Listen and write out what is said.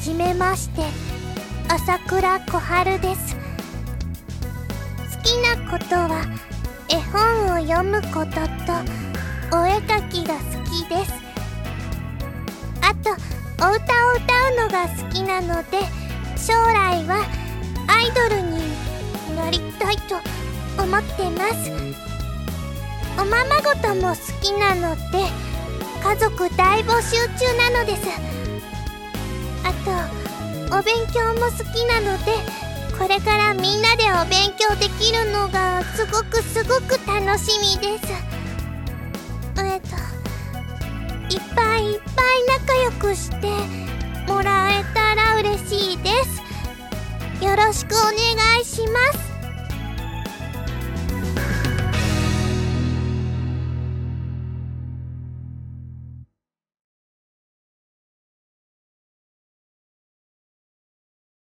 じめまして、朝倉小春です。好きなことは絵本を読むこととお絵かきが好きです。あとお歌を歌うのが好きなので、将来はアイドルになりたいと思ってます。おままごとも好きなので、家族大募集中なのです。あとお勉強も好きなので、これからみんなでお勉強できるのがすごく楽しみです。いっぱいいっぱい仲良くしてもらえたら嬉しいです。よろしくお願いします。